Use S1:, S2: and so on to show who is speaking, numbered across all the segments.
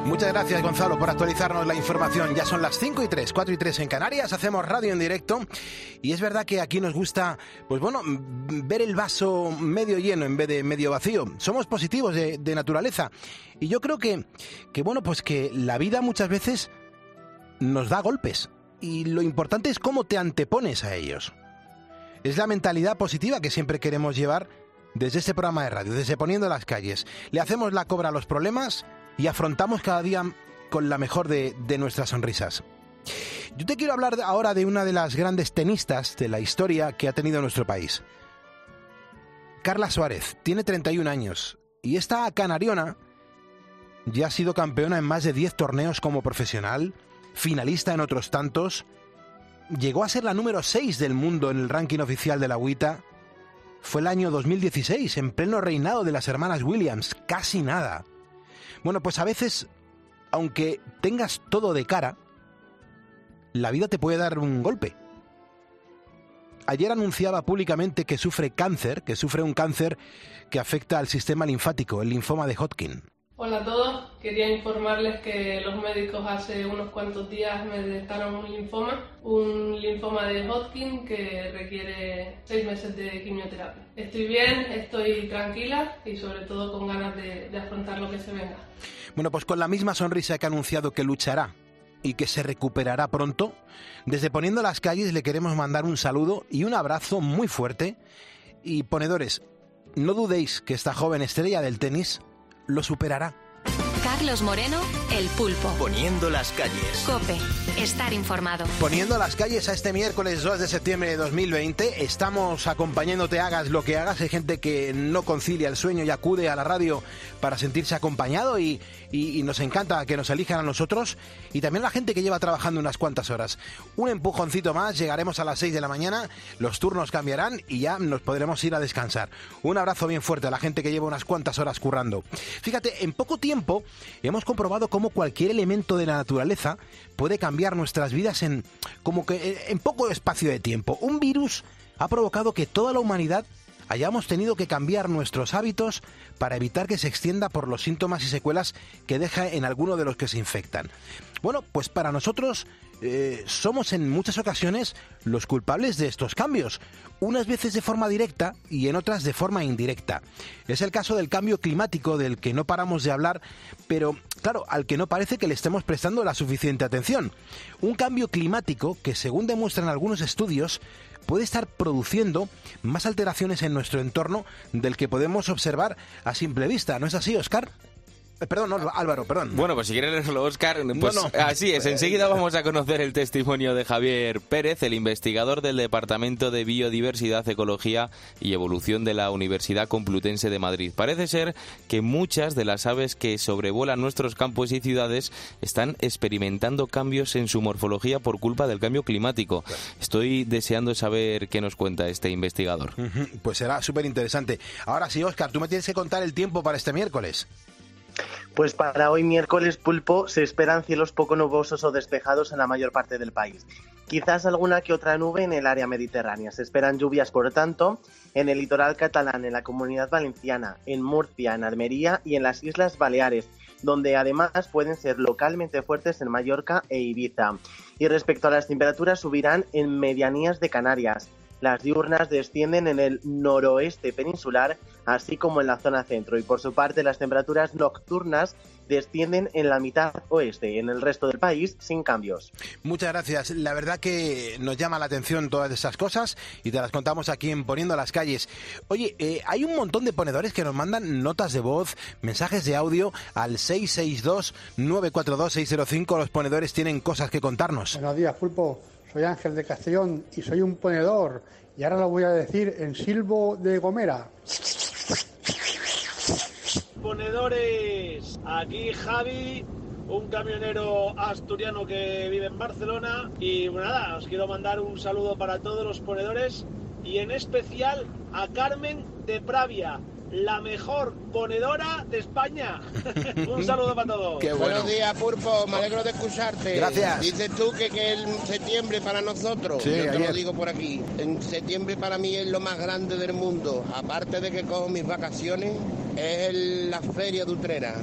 S1: Muchas gracias, Gonzalo, por actualizarnos la información. Ya son las 5:03, 4:03 en Canarias, hacemos radio en directo y es verdad que aquí nos gusta, pues bueno, ver el vaso medio lleno en vez de medio vacío. Somos positivos de naturaleza y yo creo que bueno, pues que la vida muchas veces nos da golpes y lo importante es cómo te antepones a ellos. Es la mentalidad positiva que siempre queremos llevar desde este programa de radio, desde Poniendo las Calles. Le hacemos la cobra a los problemas y afrontamos cada día con la mejor de nuestras sonrisas. Yo te quiero hablar ahora de una de las grandes tenistas de la historia que ha tenido nuestro país. Carla Suárez, tiene 31 años y esta canariona ya ha sido campeona en más de 10 torneos como profesional, finalista en otros tantos, llegó a ser la número 6 del mundo en el ranking oficial de la WTA. Fue el año 2016, en pleno reinado de las hermanas Williams, casi nada. Bueno, pues a veces, aunque tengas todo de cara, la vida te puede dar un golpe. Ayer anunciaba públicamente que sufre un cáncer que afecta al sistema linfático, el linfoma de Hodgkin.
S2: Hola a todos, quería informarles que los médicos hace unos cuantos días me detectaron un linfoma de Hodgkin que requiere 6 meses de quimioterapia. Estoy bien, estoy tranquila y sobre todo con ganas de afrontar lo que se venga.
S1: Bueno, pues con la misma sonrisa que ha anunciado que luchará y que se recuperará pronto, desde Poniendo las Calles le queremos mandar un saludo y un abrazo muy fuerte. Y ponedores, no dudéis que esta joven estrella del tenis lo superará.
S3: Carlos Moreno, El Pulpo.
S4: Poniendo las Calles.
S3: COPE. Estar informado.
S1: Poniendo las calles a este miércoles 2 de septiembre de 2020. Estamos acompañándote, hagas lo que hagas. Hay gente que no concilia el sueño y acude a la radio para sentirse acompañado y nos encanta que nos elijan a nosotros. Y también la gente que lleva trabajando unas cuantas horas. Un empujoncito más, llegaremos a las 6 de la mañana, los turnos cambiarán y ya nos podremos ir a descansar. Un abrazo bien fuerte a la gente que lleva unas cuantas horas currando. Fíjate, en poco tiempo hemos comprobado cómo cualquier elemento de la naturaleza puede cambiar nuestras vidas en poco espacio de tiempo. Un virus ha provocado que toda la humanidad hayamos tenido que cambiar nuestros hábitos para evitar que se extienda por los síntomas y secuelas que deja en alguno de los que se infectan. Bueno, pues para nosotros somos en muchas ocasiones los culpables de estos cambios, unas veces de forma directa y en otras de forma indirecta. Es el caso del cambio climático del que no paramos de hablar, pero claro, al que no parece que le estemos prestando la suficiente atención. Un cambio climático que, según demuestran algunos estudios, puede estar produciendo más alteraciones en nuestro entorno del que podemos observar a simple vista. ¿No es así, Óscar? Perdón, no, Álvaro, perdón.
S5: Bueno, pues si quieres leerlo, Óscar, pues no. Así es. Enseguida vamos a conocer el testimonio de Javier Pérez, el investigador del Departamento de Biodiversidad, Ecología y Evolución de la Universidad Complutense de Madrid. Parece ser que muchas de las aves que sobrevuelan nuestros campos y ciudades están experimentando cambios en su morfología por culpa del cambio climático. Estoy deseando saber qué nos cuenta este investigador.
S1: Pues será súper interesante. Ahora sí, Óscar, tú me tienes que contar el tiempo para este miércoles.
S6: Pues para hoy miércoles, Pulpo, se esperan cielos poco nubosos o despejados en la mayor parte del país. Quizás alguna que otra nube en el área mediterránea. Se esperan lluvias, por tanto, en el litoral catalán, en la Comunidad Valenciana, en Murcia, en Almería y en las Islas Baleares, donde además pueden ser localmente fuertes en Mallorca e Ibiza. Y respecto a las temperaturas, subirán en medianías de Canarias. Las diurnas descienden en el noroeste peninsular, así como en la zona centro. Y por su parte, las temperaturas nocturnas descienden en la mitad oeste. En el resto del país, sin cambios.
S1: Muchas gracias. La verdad que nos llama la atención todas esas cosas y te las contamos aquí en Poniendo las Calles. Oye, hay un montón de ponedores que nos mandan notas de voz, mensajes de audio al 662-942-605. Los ponedores tienen cosas que contarnos.
S7: Buenos días, Pulpo. Soy Ángel de Castellón y soy un ponedor. Y ahora lo voy a decir en silbo de Gomera.
S8: Ponedores, aquí Javi, un camionero asturiano que vive en Barcelona. Y bueno, nada, os quiero mandar un saludo para todos los ponedores y en especial a Carmen de Pravia, la mejor ponedora de España. Un saludo para todos.
S1: Qué bueno.
S9: Buenos días, Pulpo, me alegro de escucharte.
S1: Gracias.
S9: Dices tú que el septiembre para nosotros,
S1: sí,
S9: yo te lo digo por aquí, en septiembre para mí es lo más grande del mundo. Aparte de que cojo mis vacaciones, es la feria de Utrera.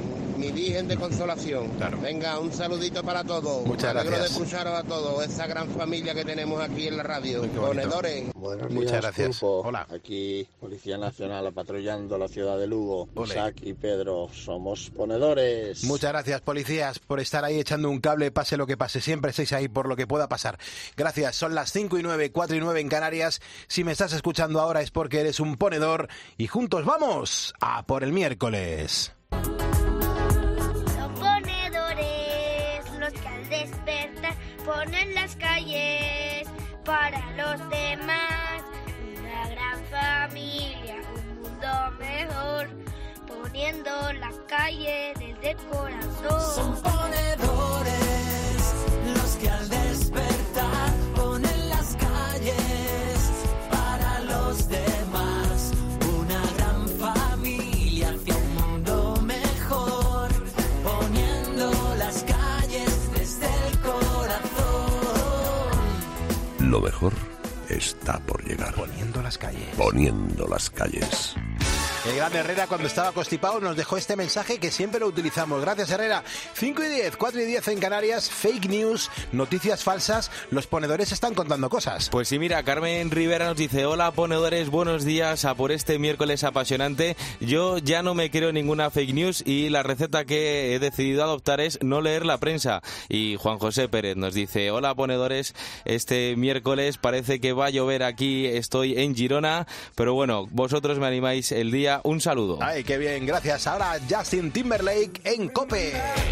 S9: mi Virgen de Consolación.
S1: Claro.
S9: Venga, un saludito para todos.
S1: Muchas gracias.
S9: Me alegro de escucharos a todos, esa gran familia que tenemos aquí en la radio. Ponedores.
S4: Buenos días,
S1: muchas gracias.
S4: Pulpo.
S1: Hola.
S4: Aquí, Policía Nacional patrullando la ciudad de Lugo.
S1: Ole.
S4: Isaac y Pedro, somos ponedores.
S1: Muchas gracias, policías, por estar ahí echando un cable, pase lo que pase. Siempre estáis ahí por lo que pueda pasar. Gracias. Son las 5:09, 4:09 en Canarias. Si me estás escuchando ahora es porque eres un ponedor y juntos vamos a por el miércoles.
S10: Son ponedores los que al despertar ponen las calles para los demás. Una gran familia, un mundo mejor, poniendo la calle desde el corazón.
S11: Son ponedores los que al despertar ponen las calles para los demás. Una gran familia hacia un mundo mejor, poniendo las calles desde el corazón.
S12: Lo mejor está por llegar.
S1: Poniendo las calles.
S12: Poniendo las calles.
S1: El gran Herrera, cuando estaba constipado, nos dejó este mensaje que siempre lo utilizamos. Gracias, Herrera. 5:10, 4:10 en Canarias. Fake news, noticias falsas. Los ponedores están contando cosas.
S5: Pues sí, mira, Carmen Rivera nos dice: hola, ponedores, buenos días a por este miércoles apasionante. Yo ya no me creo ninguna fake news y la receta que he decidido adoptar es no leer la prensa. Y Juan José Pérez nos dice: hola, ponedores, este miércoles parece que va a llover aquí, estoy en Girona, pero bueno, vosotros me animáis el día. Un saludo.
S1: Ay, qué bien, gracias. Ahora Justin Timberlake en COPE.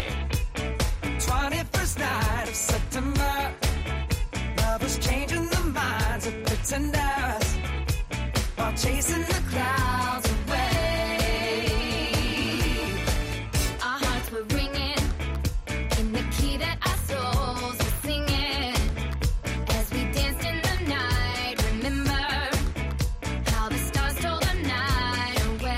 S11: 21st night of September, lovers changing their minds of pretenders while chasing the clouds away. Our hearts were ringing in the key that our souls were singing as we danced in the night. Remember how the stars told the night away.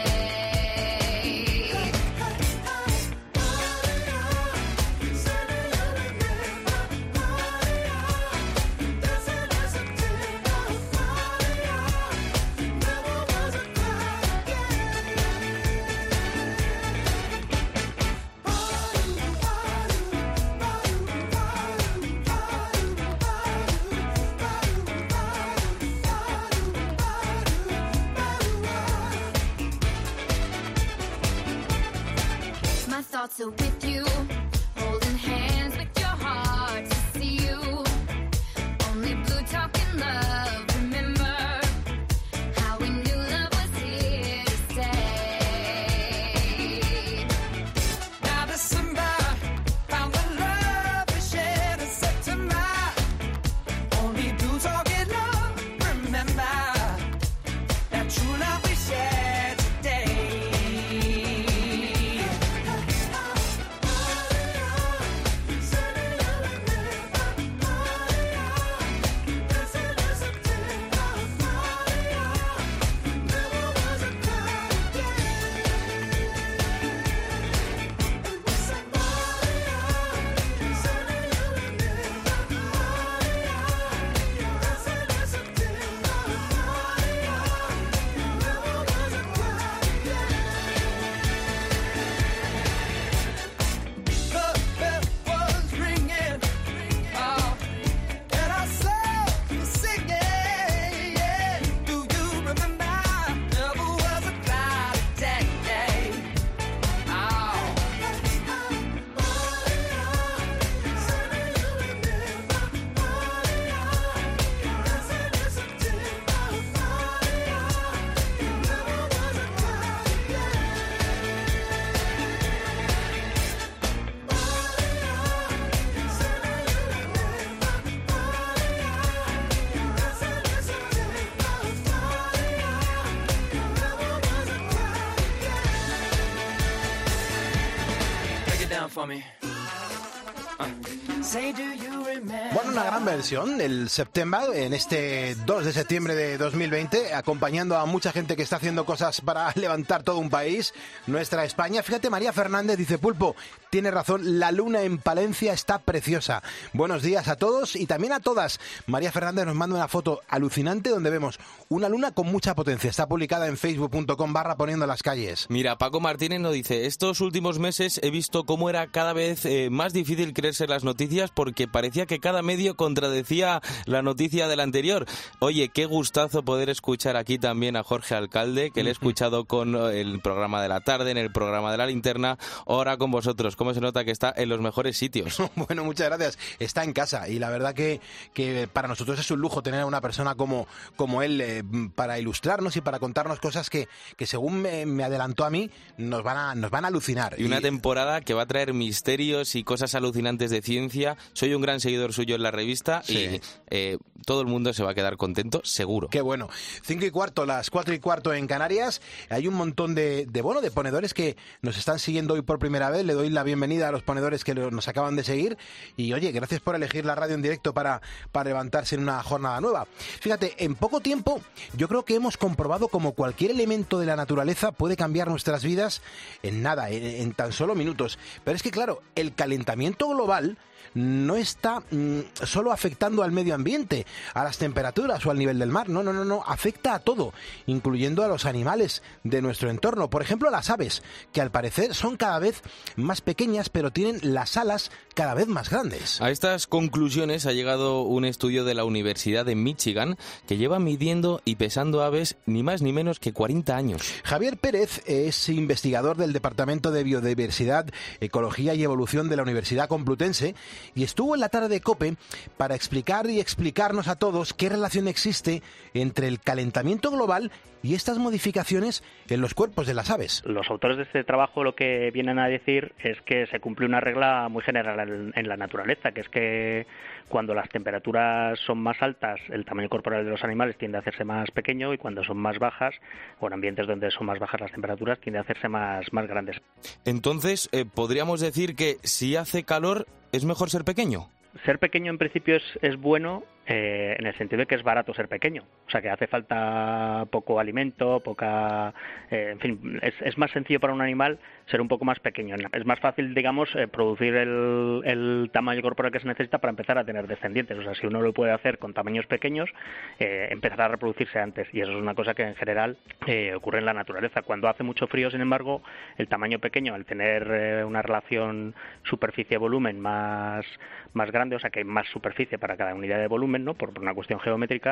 S11: My thoughts are with you, holding hands with your heart to see you. Only blue talking love, remember how we knew love was here to stay. Now December found the love we shared in September. Only blue talking love, remember that true love we shared today. For me. Say, do you remember
S1: Bueno, una gran versión, el September, en este 2 de septiembre de 2020, acompañando a mucha gente que está haciendo cosas para levantar todo un país, nuestra España. Fíjate, María Fernández dice, Pulpo, tiene razón, la luna en Palencia está preciosa. Buenos días a todos y también a todas. María Fernández nos manda una foto alucinante donde vemos una luna con mucha potencia. Está publicada en facebook.com/poniendo las calles.
S5: Mira, Paco Martínez nos dice, estos últimos meses he visto cómo era cada vez más difícil creerse las noticias porque parecía que cada medio contradecía la noticia del anterior. Oye, qué gustazo poder escuchar aquí también a Jorge Alcalde, que le he escuchado con el programa de la tarde, en el programa de la linterna, ahora con vosotros. ¿Cómo se nota que está en los mejores sitios?
S1: Bueno, muchas gracias. Está en casa y la verdad que para nosotros es un lujo tener a una persona como él para ilustrarnos y para contarnos cosas que según me adelantó a mí, nos van a alucinar.
S5: Y una temporada que va a traer misterios y cosas alucinantes de ciencia. Soy un gran seguidor suyo en la revista y todo el mundo se va a quedar contento, seguro.
S1: Qué bueno. 5:15, las 4:15 en Canarias. Hay un montón de ponedores que nos están siguiendo hoy por primera vez. Le doy la bienvenida a los ponedores que nos acaban de seguir. Y oye, gracias por elegir la radio en directo para levantarse en una jornada nueva. Fíjate, en poco tiempo yo creo que hemos comprobado cómo cualquier elemento de la naturaleza puede cambiar nuestras vidas en nada, en tan solo minutos. Pero es que claro, el calentamiento global no está solo afectando al medio ambiente, a las temperaturas o al nivel del mar. No, afecta a todo, incluyendo a los animales de nuestro entorno. Por ejemplo, las aves, que al parecer son cada vez más pequeñas, pero tienen las alas cada vez más grandes.
S5: A estas conclusiones ha llegado un estudio de la Universidad de Michigan que lleva midiendo y pesando aves ni más ni menos que 40 años.
S1: Javier Pérez es investigador del Departamento de Biodiversidad, Ecología y Evolución de la Universidad Complutense y estuvo en la tarde de COPE para explicar y explicarnos a todos qué relación existe entre el calentamiento global y estas modificaciones en los cuerpos de las aves.
S13: Los autores de este trabajo lo que vienen a decir es que se cumple una regla muy general en la naturaleza, que es que cuando las temperaturas son más altas, el tamaño corporal de los animales tiende a hacerse más pequeño y cuando son más bajas, o en ambientes donde son más bajas las temperaturas, tiende a hacerse más grandes.
S5: Entonces, ¿podríamos decir que si hace calor es mejor ser pequeño?
S13: Ser pequeño en principio es bueno en el sentido de que es barato ser pequeño, o sea que hace falta poco alimento, en fin, es más sencillo para un animal ser un poco más pequeño. Es más fácil, digamos, producir el tamaño corporal que se necesita para empezar a tener descendientes. O sea, si uno lo puede hacer con tamaños pequeños, empezará a reproducirse antes. Y eso es una cosa que en general ocurre en la naturaleza. Cuando hace mucho frío, sin embargo, el tamaño pequeño, al tener una relación superficie-volumen más grande, o sea que hay más superficie para cada unidad de volumen, ¿no? Por una cuestión geométrica,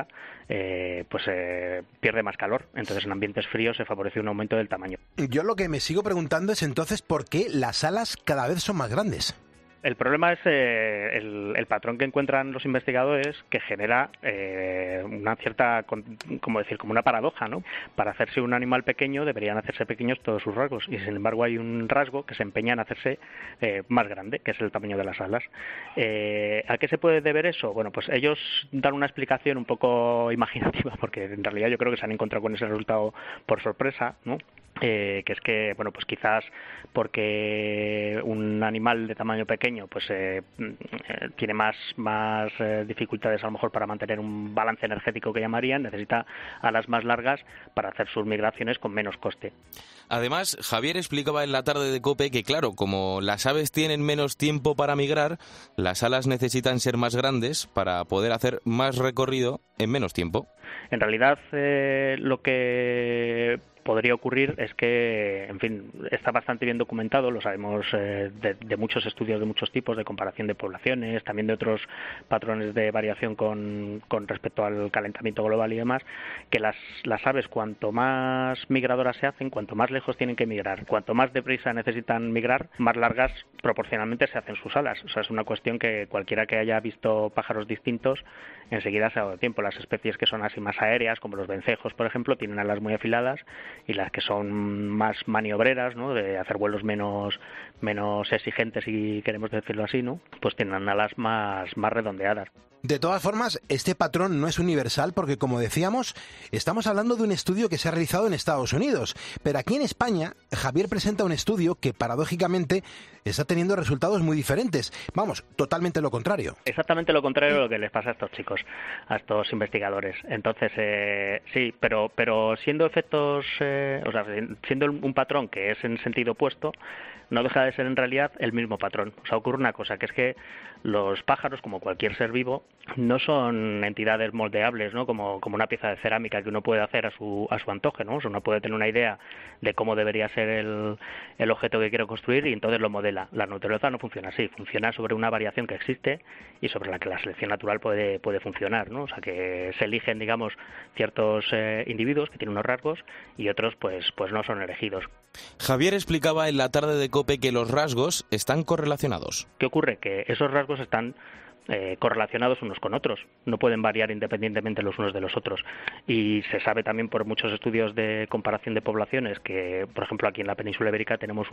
S13: pierde más calor. Entonces, en ambientes fríos se favorece un aumento del tamaño.
S1: Yo lo que me sigo preguntando es entonces por qué las alas cada vez son más grandes.
S13: El problema es el patrón que encuentran los investigadores, que genera una cierta, como una paradoja, ¿no? Para hacerse un animal pequeño deberían hacerse pequeños todos sus rasgos y sin embargo hay un rasgo que se empeña en hacerse más grande, que es el tamaño de las alas. ¿A qué se puede deber eso? Bueno, pues ellos dan una explicación un poco imaginativa, porque en realidad yo creo que se han encontrado con ese resultado por sorpresa, ¿no? Que es que, bueno, pues quizás porque un animal de tamaño pequeño pues tiene más dificultades a lo mejor para mantener un balance energético que llamarían, necesita alas más largas para hacer sus migraciones con menos coste.
S5: Además, Javier explicaba en la tarde de COPE que, claro, como las aves tienen menos tiempo para migrar, las alas necesitan ser más grandes para poder hacer más recorrido en menos tiempo.
S13: En realidad, lo que podría ocurrir es que, en fin, está bastante bien documentado, lo sabemos de muchos estudios de muchos tipos, de comparación de poblaciones, también de otros patrones de variación con respecto al calentamiento global y demás, que las aves cuanto más migradoras se hacen, cuanto más lejos tienen que migrar, cuanto más deprisa necesitan migrar, más largas proporcionalmente se hacen sus alas. O sea, es una cuestión que cualquiera que haya visto pájaros distintos enseguida se ha dado tiempo. Las especies que son así más aéreas, como los vencejos, por ejemplo, tienen alas muy afiladas, y las que son más maniobreras, ¿no?, de hacer vuelos menos exigentes, si queremos decirlo así, ¿no?, pues tienen alas más redondeadas.
S1: De todas formas, este patrón no es universal porque, como decíamos, estamos hablando de un estudio que se ha realizado en Estados Unidos. Pero aquí en España, Javier presenta un estudio que, paradójicamente, está teniendo resultados muy diferentes. Vamos, totalmente lo contrario.
S13: Exactamente lo contrario de lo que les pasa a estos chicos, a estos investigadores. Entonces, sí, pero siendo efectos, siendo un patrón que es en sentido opuesto, no deja de ser en realidad el mismo patrón. O sea, ocurre una cosa, que es que los pájaros, como cualquier ser vivo, no son entidades moldeables, ¿no? Como una pieza de cerámica que uno puede hacer a su antojo, ¿no? O sea, uno puede tener una idea de cómo debería ser el objeto que quiere construir y entonces lo modela. La naturaleza no funciona así, funciona sobre una variación que existe y sobre la que la selección natural puede funcionar, ¿no? O sea, que se eligen, digamos, ciertos individuos que tienen unos rasgos y otros pues no son elegidos.
S5: Javier explicaba en la tarde de COPE que los rasgos están correlacionados.
S13: ¿Qué ocurre? Que esos rasgos están correlacionados unos con otros, no pueden variar independientemente los unos de los otros. Y se sabe también por muchos estudios de comparación de poblaciones que, por ejemplo, aquí en la península ibérica tenemos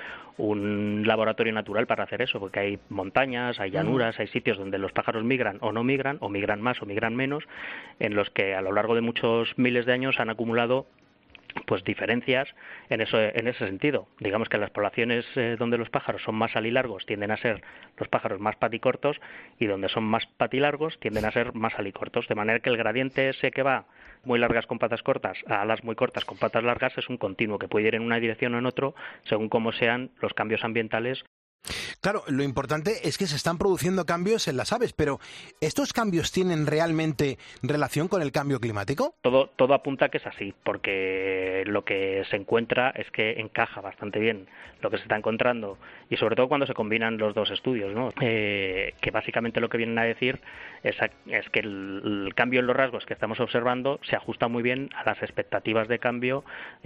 S13: un laboratorio natural para hacer eso, porque hay montañas, hay llanuras, hay sitios donde los pájaros migran, o migran más o migran menos, en los que a lo largo de muchos miles de años han acumulado pues diferencias en ese sentido. Digamos que las poblaciones donde los pájaros son más alilargos tienden a ser los pájaros más paticortos y donde son más patilargos tienden a ser más alicortos, de manera que el gradiente ese que va muy largas con patas cortas a alas muy cortas con patas largas es un continuo que puede ir en una dirección o en otro según cómo sean los cambios ambientales.
S1: Claro, lo importante es que se están produciendo cambios en las aves, pero ¿estos cambios tienen realmente relación con el cambio climático?
S13: Todo apunta a que es así, porque lo que se encuentra es que encaja bastante bien lo que se está encontrando, y sobre todo cuando se combinan los dos estudios, ¿no? Que básicamente lo que vienen a decir es que el cambio en los rasgos que estamos observando se ajusta muy bien a las expectativas de cambio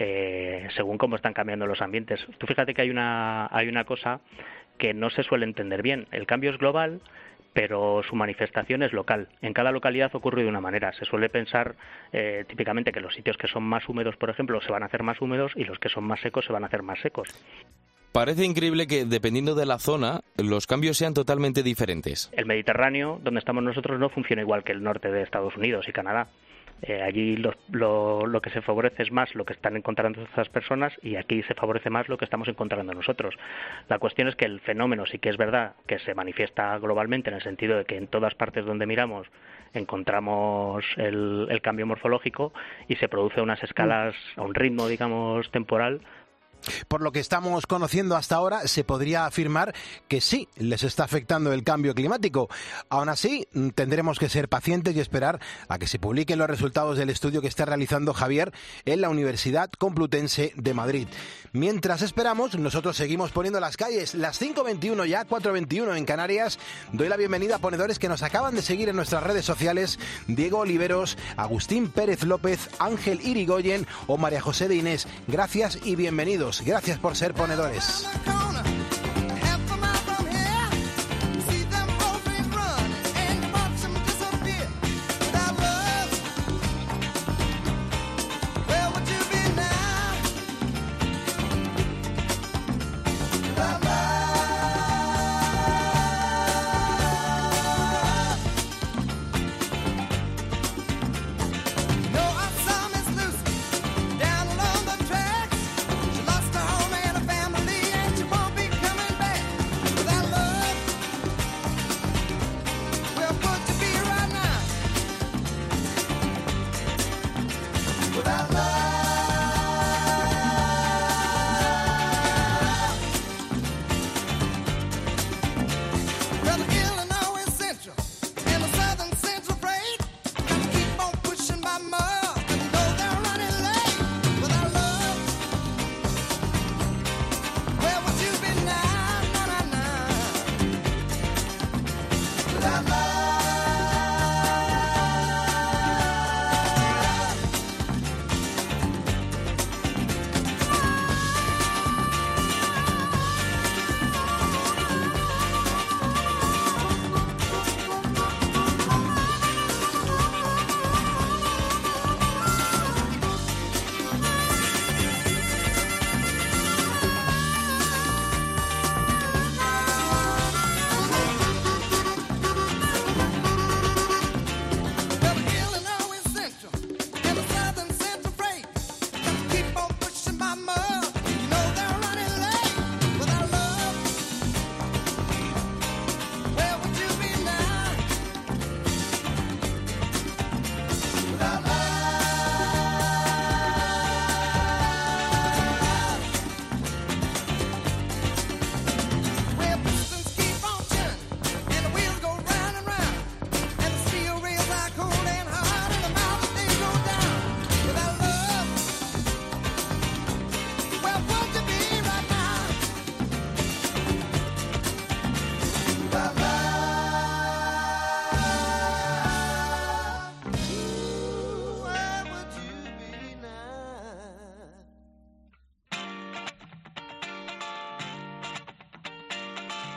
S13: según cómo están cambiando los ambientes. Tú fíjate que hay una cosa que no se suele entender bien. El cambio es global, pero su manifestación es local. En cada localidad ocurre de una manera. Se suele pensar típicamente que los sitios que son más húmedos, por ejemplo, se van a hacer más húmedos y los que son más secos se van a hacer más secos.
S5: Parece increíble que, dependiendo de la zona, los cambios sean totalmente diferentes.
S13: El Mediterráneo, donde estamos nosotros, no funciona igual que el norte de Estados Unidos y Canadá. Allí lo que se favorece es más lo que están encontrando estas personas y aquí se favorece más lo que estamos encontrando nosotros. La cuestión es que el fenómeno sí que es verdad que se manifiesta globalmente en el sentido de que en todas partes donde miramos encontramos el cambio morfológico y se produce a unas escalas, a un ritmo, digamos, temporal.
S1: Por lo que estamos conociendo hasta ahora, se podría afirmar que sí, les está afectando el cambio climático. Aún así, tendremos que ser pacientes y esperar a que se publiquen los resultados del estudio que está realizando Javier en la Universidad Complutense de Madrid. Mientras esperamos, nosotros seguimos poniendo las calles. Las 5:21 ya, 4:21 en Canarias. Doy la bienvenida a ponedores que nos acaban de seguir en nuestras redes sociales: Diego Oliveros, Agustín Pérez López, Ángel Irigoyen o María José de Inés. Gracias y bienvenidos. Gracias por ser ponedores.
S11: Down along the tracks, she lost her home and her family, and she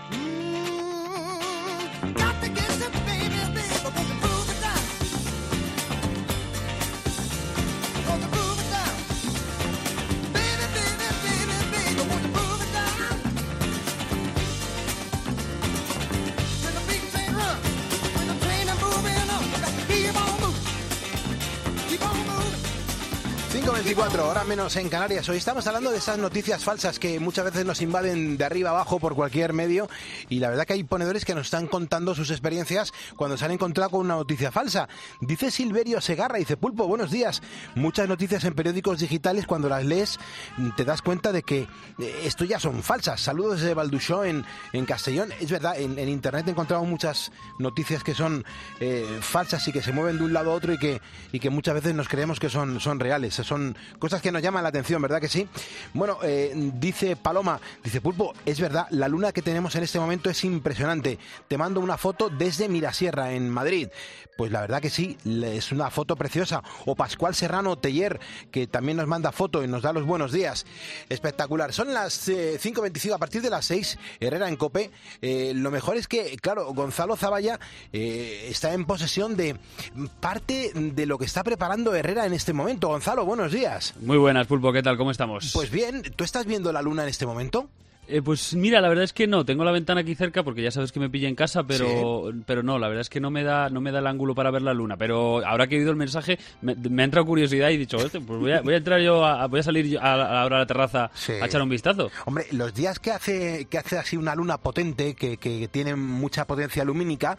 S1: Hora menos en Canarias. Hoy estamos hablando de esas noticias falsas que muchas veces nos invaden de arriba abajo por cualquier medio, y la verdad que hay ponedores que nos están contando sus experiencias cuando se han encontrado con una noticia falsa. Dice Silverio Segarra, dice: Pulpo, buenos días. Muchas noticias en periódicos digitales, cuando las lees te das cuenta de que esto ya son falsas. Saludos desde Valduxó en Castellón. Es verdad, en internet he encontrado muchas noticias que son falsas y que se mueven de un lado a otro y que muchas veces nos creemos que son reales. Son cosas que nos llaman la atención, ¿verdad que sí? Bueno, dice Paloma, dice: Pulpo, es verdad, la luna que tenemos en este momento es impresionante. Te mando una foto desde Mirasierra, en Madrid. Pues la verdad que sí, es una foto preciosa. O Pascual Serrano Teller, que también nos manda foto y nos da los buenos días. Espectacular. Son las 5:25, a partir de las 6, Herrera en COPE. Lo mejor es que, claro, Gonzalo Zavalla está en posesión de parte de lo que está preparando Herrera en este momento. Gonzalo, buenos días.
S14: Muy buenas, Pulpo, ¿qué tal? ¿Cómo estamos?
S1: Pues bien, ¿tú estás viendo la luna en este momento?
S14: Pues mira, la verdad es que no, tengo la ventana aquí cerca porque ya sabes que me pilla en casa, pero no, la verdad es que no me da el ángulo para ver la luna, pero ahora que he oído el mensaje me ha entrado curiosidad y he dicho, pues voy a entrar voy a salir yo ahora a la terraza a echar un vistazo.
S1: Hombre, los días que hace así una luna potente, que tiene mucha potencia lumínica,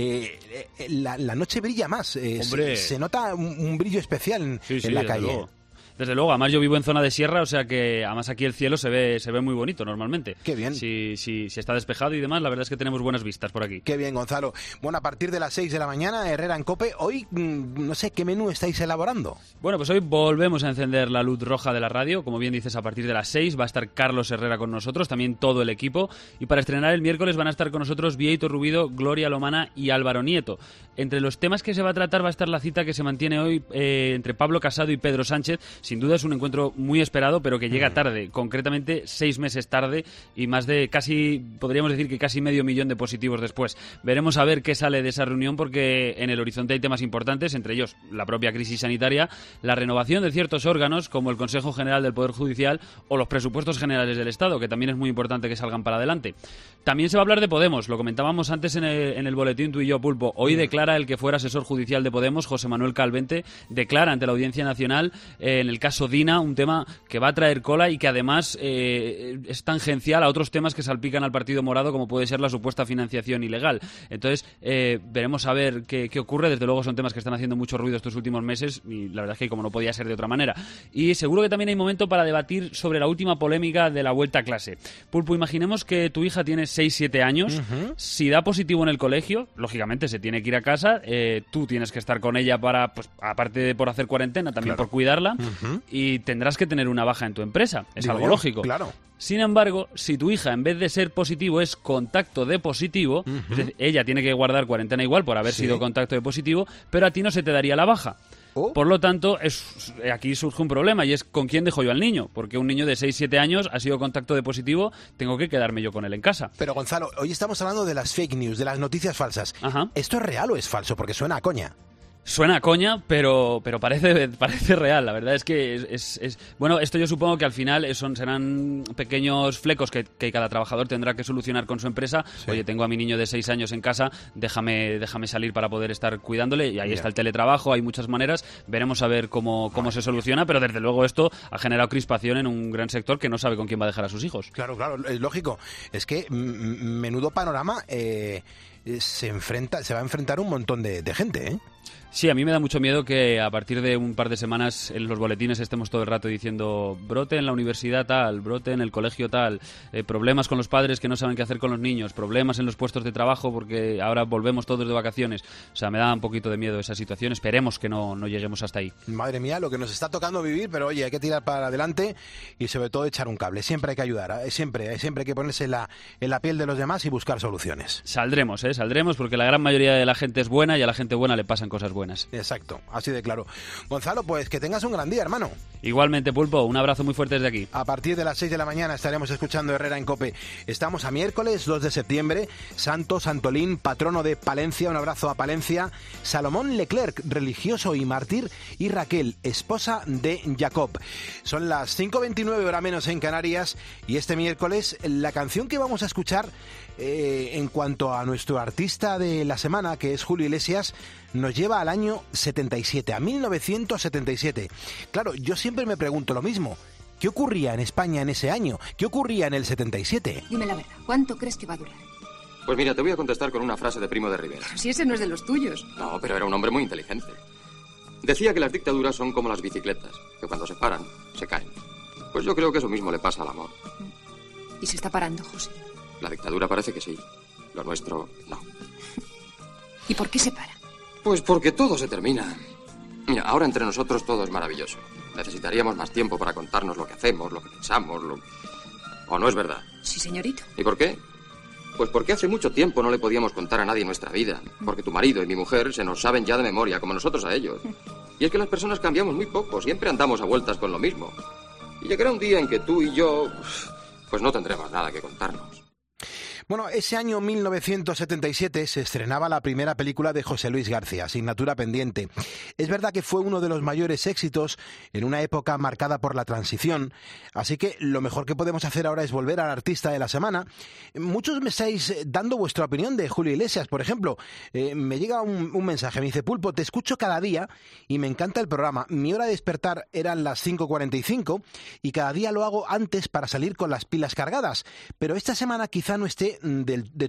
S1: la noche brilla más, se nota un brillo especial en la calle.
S14: Luego. Desde luego, además yo vivo en zona de sierra, o sea que además aquí el cielo se ve muy bonito normalmente.
S1: Qué bien.
S14: Si está despejado y demás, la verdad es que tenemos buenas vistas por aquí.
S1: Qué bien, Gonzalo. Bueno, a partir de las 6 de la mañana, Herrera en COPE. Hoy, no sé, ¿qué menú estáis elaborando?
S14: Bueno, pues hoy volvemos a encender la luz roja de la radio. Como bien dices, a partir de las 6 va a estar Carlos Herrera con nosotros, también todo el equipo. Y para estrenar el miércoles van a estar con nosotros Vieito Rubido, Gloria Lomana y Álvaro Nieto. Entre los temas que se va a tratar va a estar la cita que se mantiene hoy entre Pablo Casado y Pedro Sánchez. Sin duda es un encuentro muy esperado, pero que llega tarde, concretamente 6 meses tarde y más de podríamos decir que casi 500.000 de positivos después. Veremos a ver qué sale de esa reunión, porque en el horizonte hay temas importantes, entre ellos la propia crisis sanitaria, la renovación de ciertos órganos como el Consejo General del Poder Judicial o los presupuestos generales del Estado, que también es muy importante que salgan para adelante. También se va a hablar de Podemos, lo comentábamos antes en el boletín tú y yo, Pulpo. Hoy declara el que fuera asesor judicial de Podemos, José Manuel Calvente, declara ante la Audiencia Nacional en el caso Dina, un tema que va a traer cola y que además es tangencial a otros temas que salpican al Partido Morado, como puede ser la supuesta financiación ilegal. Entonces, veremos a ver qué ocurre. Desde luego son temas que están haciendo mucho ruido estos últimos meses y la verdad es que como no podía ser de otra manera. Y seguro que también hay momento para debatir sobre la última polémica de la vuelta a clase. Pulpo, imaginemos que tu hija tiene 6-7 años, si da positivo en el colegio, lógicamente se tiene que ir a casa, tú tienes que estar con ella para, pues aparte de por hacer cuarentena, también por cuidarla, y tendrás que tener una baja en tu empresa. Es algo lógico.
S1: Claro.
S14: Sin embargo, si tu hija en vez de ser positivo es contacto de positivo, es decir, ella tiene que guardar cuarentena igual por haber sido contacto de positivo, pero a ti no se te daría la baja. Por lo tanto, aquí surge un problema y es ¿con quién dejo yo al niño? Porque un niño de 6-7 años ha sido contacto de positivo, tengo que quedarme yo con él en casa.
S1: Pero Gonzalo, hoy estamos hablando de las fake news, de las noticias falsas. ¿Esto es real o es falso? Porque suena a coña.
S14: Suena a coña, pero parece real. La verdad es que bueno, esto yo supongo que al final serán pequeños flecos que cada trabajador tendrá que solucionar con su empresa. Oye, tengo a mi niño de 6 años en casa, déjame salir para poder estar cuidándole, y ahí está el teletrabajo, hay muchas maneras. Veremos a ver cómo se soluciona, pero desde luego esto ha generado crispación en un gran sector que no sabe con quién va a dejar a sus hijos.
S1: Claro, es lógico. Es que menudo panorama se va a enfrentar un montón de gente, ¿eh?
S14: Sí, a mí me da mucho miedo que a partir de un par de semanas en los boletines estemos todo el rato diciendo brote en la universidad tal, brote en el colegio tal, problemas con los padres que no saben qué hacer con los niños, problemas en los puestos de trabajo porque ahora volvemos todos de vacaciones. O sea, me da un poquito de miedo esa situación. Esperemos que no lleguemos hasta ahí.
S1: Madre mía, lo que nos está tocando vivir, pero oye, hay que tirar para adelante y sobre todo echar un cable. Siempre hay que ayudar, siempre hay que ponerse en la piel de los demás y buscar soluciones.
S14: Saldremos, Saldremos porque la gran mayoría de la gente es buena y a la gente buena le pasan cosas buenas.
S1: Exacto, así de claro. Gonzalo, pues que tengas un gran día, hermano.
S14: Igualmente, Pulpo, un abrazo muy fuerte desde aquí.
S1: A partir de las 6 de la mañana estaremos escuchando Herrera en COPE. Estamos a miércoles 2 de septiembre. Santo Santolín, patrono de Palencia, un abrazo a Palencia. Salomón Leclerc, religioso y mártir. Y Raquel, esposa de Jacob. Son las 5:29, hora menos en Canarias. Y este miércoles la canción que vamos a escuchar en cuanto a nuestro artista de la semana, que es Julio Iglesias, nos lleva al año 77, a 1977. Claro, yo siempre me pregunto lo mismo. ¿Qué ocurría en España en ese año? ¿Qué ocurría en el 77?
S15: Dime la verdad, ¿cuánto crees que va a durar?
S16: Pues mira, te voy a contestar con una frase de Primo de Rivera.
S15: Si ese no es de los tuyos.
S16: No, pero era un hombre muy inteligente. Decía que las dictaduras son como las bicicletas, que cuando se paran, se caen. Pues yo creo que eso mismo le pasa al amor.
S15: ¿Y se está parando, José?
S16: La dictadura parece que sí. Lo nuestro, no.
S15: ¿Y por qué se para?
S16: Pues porque todo se termina. Mira, ahora entre nosotros todo es maravilloso. Necesitaríamos más tiempo para contarnos lo que hacemos, lo que pensamos, ¿O no es verdad?
S15: Sí, señorito.
S16: ¿Y por qué? Pues porque hace mucho tiempo no le podíamos contar a nadie nuestra vida. Porque tu marido y mi mujer se nos saben ya de memoria, como nosotros a ellos. Y es que las personas cambiamos muy poco, siempre andamos a vueltas con lo mismo. Y llegará un día en que tú y yo, pues no tendremos nada que contarnos.
S1: Bueno, ese año 1977 se estrenaba la primera película de José Luis García, Asignatura pendiente. Es verdad que fue uno de los mayores éxitos en una época marcada por la transición, así que lo mejor que podemos hacer ahora es volver al artista de la semana. Muchos me estáis dando vuestra opinión de Julio Iglesias, por ejemplo. Me llega un mensaje, me dice: Pulpo, te escucho cada día y me encanta el programa. Mi hora de despertar eran las 5:45 y cada día lo hago antes para salir con las pilas cargadas, pero esta semana quizá no esté del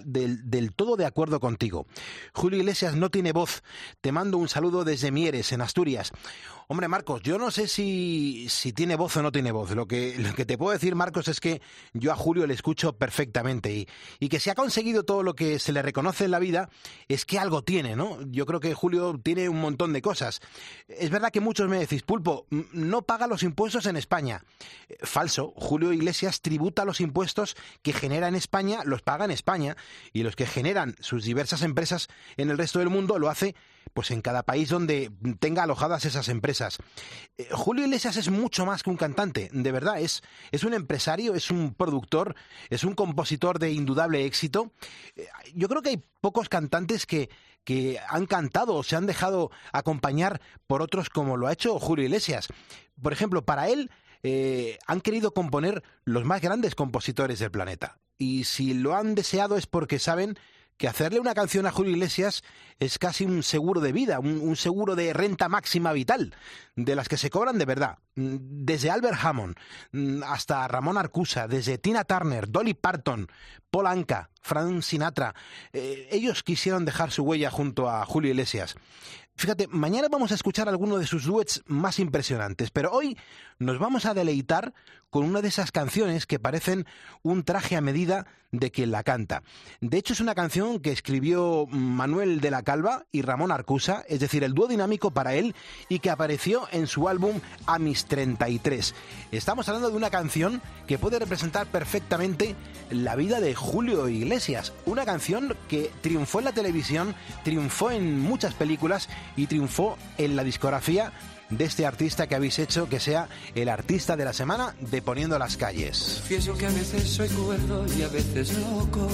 S1: todo de acuerdo contigo. Julio Iglesias no tiene voz. Te mando un saludo desde Mieres, en Asturias. Hombre, Marcos, yo no sé si tiene voz o no tiene voz. Lo que te puedo decir, Marcos, es que yo a Julio le escucho perfectamente y que si ha conseguido todo lo que se le reconoce en la vida, es que algo tiene, ¿no? Yo creo que Julio tiene un montón de cosas. Es verdad que muchos me decís: Pulpo, no paga los impuestos en España. Falso. Julio Iglesias tributa los impuestos que genera en España, los paga en España, y los que generan sus diversas empresas en el resto del mundo lo hace pues en cada país donde tenga alojadas esas empresas. Julio Iglesias es mucho más que un cantante, de verdad, es un empresario, es un productor, es un compositor de indudable éxito. Yo creo que hay pocos cantantes que han cantado o se han dejado acompañar por otros como lo ha hecho Julio Iglesias. Por ejemplo, para él han querido componer los más grandes compositores del planeta. Y si lo han deseado es porque saben que hacerle una canción a Julio Iglesias es casi un seguro de vida, un seguro de renta máxima vital, de las que se cobran de verdad. Desde Albert Hammond hasta Ramón Arcusa, desde Tina Turner, Dolly Parton, Paul Anka, Frank Sinatra, ellos quisieron dejar su huella junto a Julio Iglesias. Fíjate, mañana vamos a escuchar alguno de sus duets más impresionantes, pero hoy nos vamos a deleitar con una de esas canciones que parecen un traje a medida de quien la canta. De hecho, es una canción que escribió Manuel de la Calva y Ramón Arcusa, es decir, el dúo dinámico para él, y que apareció en su álbum A mis 33. Estamos hablando de una canción que puede representar perfectamente la vida de Julio Iglesias, una canción que triunfó en la televisión, triunfó en muchas películas y triunfó en la discografía de este artista que habéis hecho que sea el artista de la semana de Poniendo las Calles.
S11: Confieso que a veces soy cuerdo y a veces loco,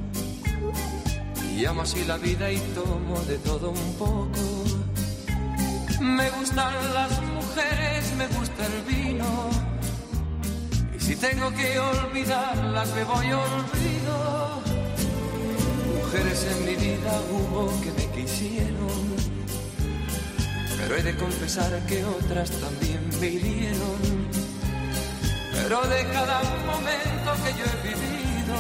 S11: y amo así la vida y tomo de todo un poco. Me gustan las mujeres, me gusta el vino, y si tengo que olvidarlas me voy olvido. Mujeres en mi vida hubo que me quisieron, pero he de confesar que otras también me hirieron. Pero de cada momento que yo he vivido,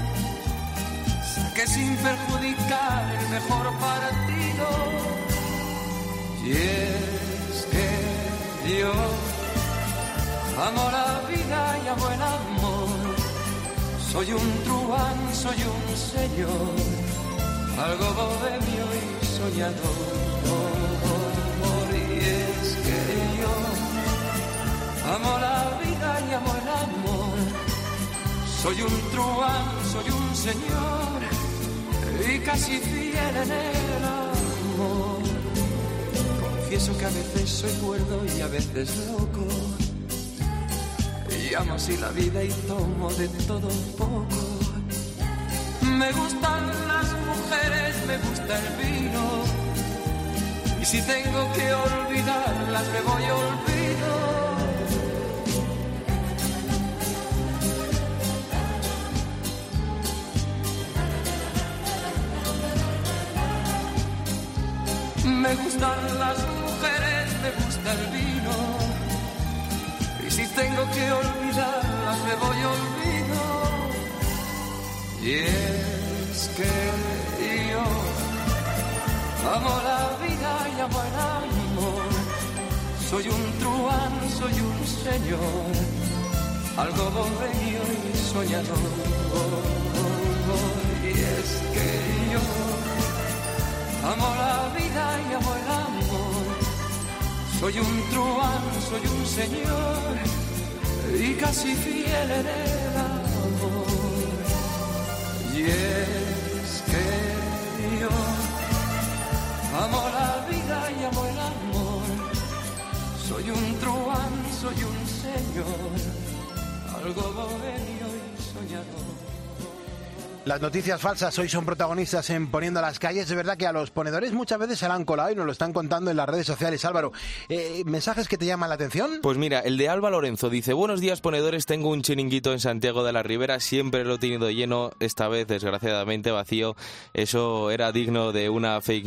S11: saqué sin perjudicar el mejor partido. Y es que yo amo la vida y amo el amor. Soy un truán, soy un señor, algo bohemio y soñador. Amo la vida y amo el amor. Soy un truán, soy un señor, y casi fiel en el amor. Confieso que a veces soy cuerdo y a veces loco, y amo así la vida y tomo de todo un poco. Me gustan las mujeres, me gusta el vino, y si tengo que olvidarlas me voy a olvido. Me gustan las mujeres, me gusta el vino, y si tengo que olvidarlas me voy a olvido. Y es que yo amo la vida y amo el amor. Soy un truán, soy un señor, algo bohemio y soñador. Y es que yo amo la vida y amo el amor. Soy un truán, soy un señor, y casi fiel en el amor. Y es que yo amo la vida y amo el amor. Soy un truán, soy un señor, algo bohemio y soñador.
S1: Las noticias falsas hoy son protagonistas en Poniendo las Calles. De verdad que a los ponedores muchas veces se la han colado y nos lo están contando en las redes sociales. Álvaro, ¿mensajes que te llaman la atención?
S5: Pues mira, el de Alba Lorenzo dice: buenos días, ponedores, tengo un chiringuito en Santiago de la Ribera, siempre lo he tenido lleno, esta vez desgraciadamente vacío. Eso era digno de una fake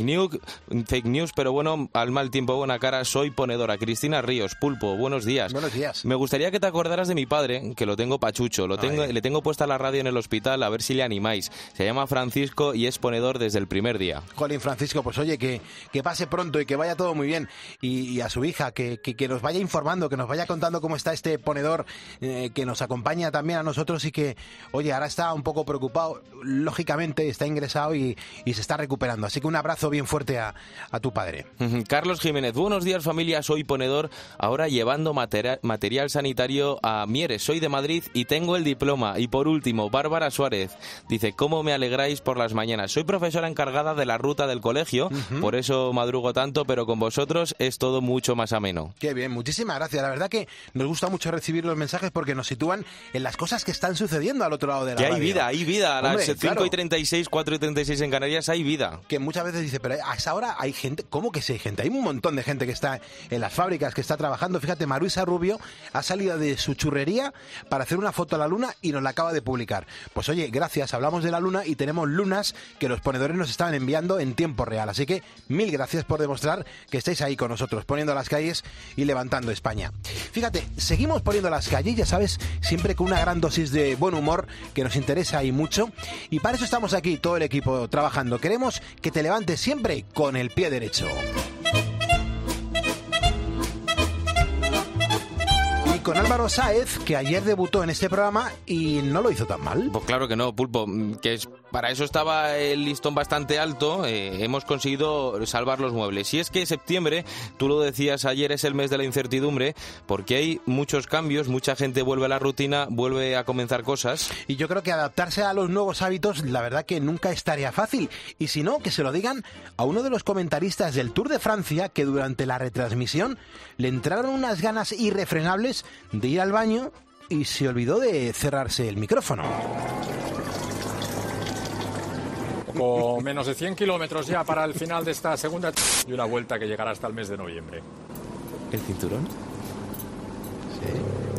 S5: news, pero bueno, al mal tiempo buena cara, soy ponedora. Cristina Ríos, Pulpo, buenos días.
S1: Buenos días.
S5: Me gustaría que te acordaras de mi padre, que lo tengo pachucho, le tengo puesta la radio en el hospital, a ver si le animáis. Se llama Francisco y es ponedor desde el primer día.
S1: Jolín, Francisco, pues oye, que pase pronto y que vaya todo muy bien. Y a su hija, que nos vaya informando, que nos vaya contando cómo está este ponedor, que nos acompaña también a nosotros y que, oye, ahora está un poco preocupado. Lógicamente está ingresado y se está recuperando. Así que un abrazo bien fuerte a tu padre.
S5: Carlos Jiménez, buenos días, familia, soy ponedor, ahora llevando material sanitario a Mieres. Soy de Madrid y tengo el diploma. Y por último, Bárbara Suárez dice: ¿cómo me alegráis por las mañanas? Soy profesora encargada de la ruta del colegio, por eso madrugo tanto, pero con vosotros es todo mucho más ameno.
S1: Qué bien, muchísimas gracias. La verdad que nos gusta mucho recibir los mensajes porque nos sitúan en las cosas que están sucediendo al otro lado de la radio.
S5: Hay vida. A las 5:36, 4:36 en Canarias hay vida.
S1: Que muchas veces dice, pero a esa hora hay gente. ¿Cómo que sí hay gente? Hay un montón de gente que está en las fábricas, que está trabajando. Fíjate, Maruisa Rubio ha salido de su churrería para hacer una foto a la luna y nos la acaba de publicar. Pues oye, gracias, hablamos de la luna y tenemos lunas que los ponedores nos estaban enviando en tiempo real. Así que mil gracias por demostrar que estáis ahí con nosotros, poniendo las calles y levantando España. Fíjate, seguimos poniendo las calles, ya sabes, siempre con una gran dosis de buen humor que nos interesa y mucho. Y para eso estamos aquí, todo el equipo trabajando. Queremos que te levantes siempre con el pie derecho. Con Álvaro Sáez, que ayer debutó en este programa y no lo hizo tan mal.
S5: Pues claro que no, Pulpo, que para eso estaba el listón bastante alto. Hemos conseguido salvar los muebles. Y es que septiembre, tú lo decías ayer, es el mes de la incertidumbre, porque hay muchos cambios, mucha gente vuelve a la rutina, vuelve a comenzar cosas.
S1: Y yo creo que adaptarse a los nuevos hábitos, la verdad que nunca es tarea fácil. Y si no, que se lo digan a uno de los comentaristas del Tour de Francia, que durante la retransmisión le entraron unas ganas irrefrenables de ir al baño y se olvidó de cerrarse el micrófono.
S17: Con menos de 100 kilómetros ya para el final de esta segunda y una vuelta que llegará hasta el mes de noviembre.
S5: ¿El cinturón?
S1: Sí.